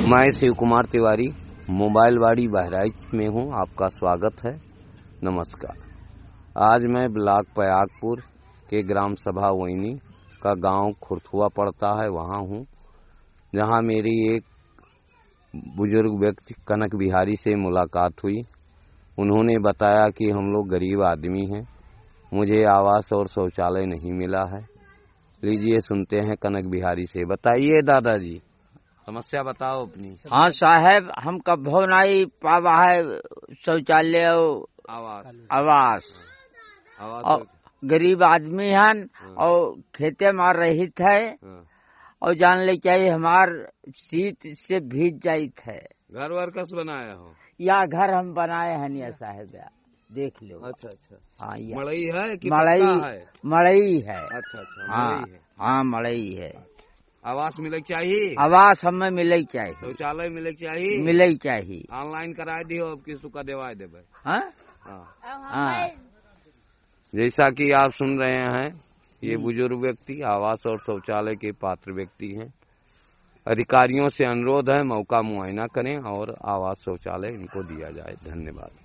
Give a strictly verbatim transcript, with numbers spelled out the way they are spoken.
मैं शिव कुमार तिवारी मोबाइल वाड़ी बहराइच में हूँ। आपका स्वागत है। नमस्कार। आज मैं ब्लॉक पयागपुर के ग्राम सभा वोइनी का गांव खुरथुआ पड़ता है, वहाँ हूँ, जहाँ मेरी एक बुजुर्ग व्यक्ति कनक बिहारी से मुलाकात हुई। उन्होंने बताया कि हम लोग गरीब आदमी हैं, मुझे आवास और शौचालय नहीं मिला है। लीजिए सुनते हैं कनक बिहारी से। बताइए दादाजी, समस्या बताओ अपनी। हाँ साहब, हम कभो नहीं पावा है शौचालय आवास आवास आवास और गरीब आदमी हैं और खेते मार रही थे और जान ले चाहिए हमार शीत से भीज जाई थे। घर वर कस बनाया हो? या घर हम बनाए हैं या साहब, देख लो। अच्छा अच्छा। हाँ, मड़ई है कि मड़ई है? मड़ई है। अच्छा अच्छा। हाँ मड़ई है। हाँ मड़ई है। आवास मिले चाहिए? आवास हमें मिले चाहिए। शौचालय मिले चाहिए? मिले चाहिए। ऑनलाइन करा दियो, अब किसु का देवा देवे। हाँ हाँ। जैसा कि आप सुन रहे हैं, ये बुजुर्ग व्यक्ति आवास और शौचालय के पात्र व्यक्ति हैं। अधिकारियों से अनुरोध है, मौका मुआयना करें और आवास शौचालय इनको दिया जाए। धन्यवाद।